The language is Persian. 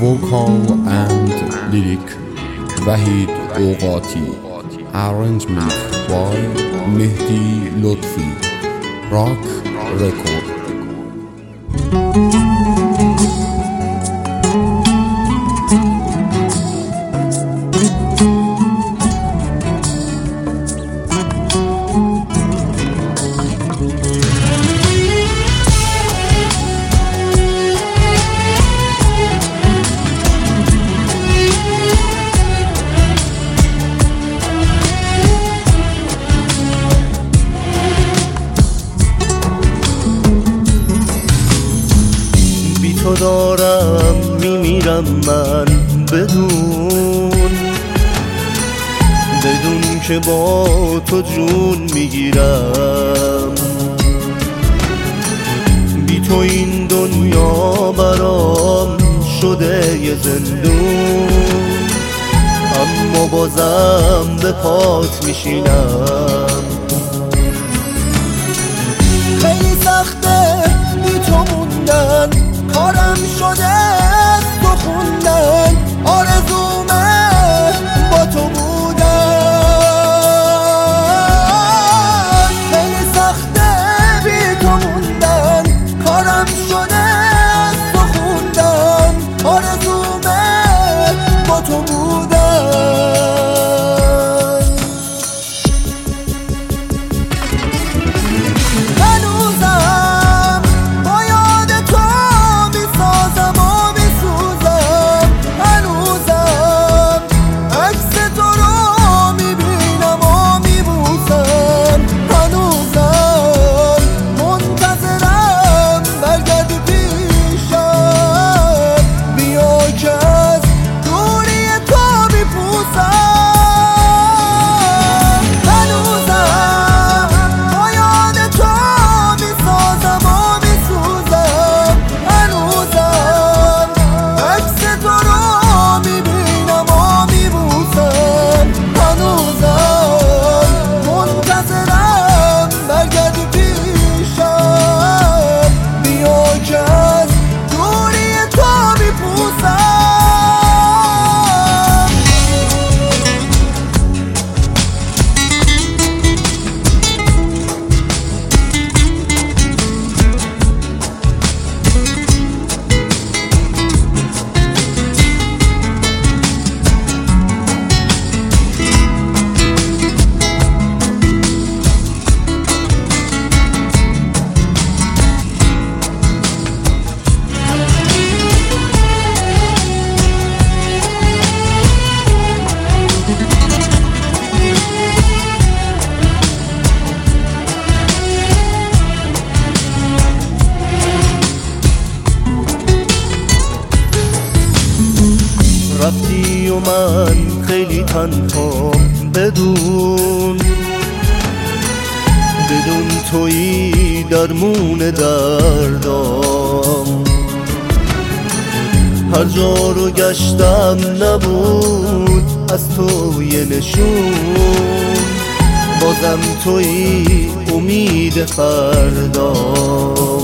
Vocal and lyric Wahid Oghati. Arrangement by Mehdi Lotfi. Rock Record. تو دارم میمیرم من بدون که با تو جون میگیرم. بی تو این دنیا برام شده یه زندون، اما بازم به پات میشینم. خیلی سخته بی تو موندن، کارم شده تو خوندن، آرزومه با تو بودن. خیلی سخته بی تو موندن، کارم شده تو خوندن، آرزومه با تو بودن. رفتی و من خیلی تنها بدون تویی درمون دردام. هر جا رو گشتم نبود از تو یه نشون، بازم تویی امید فردام.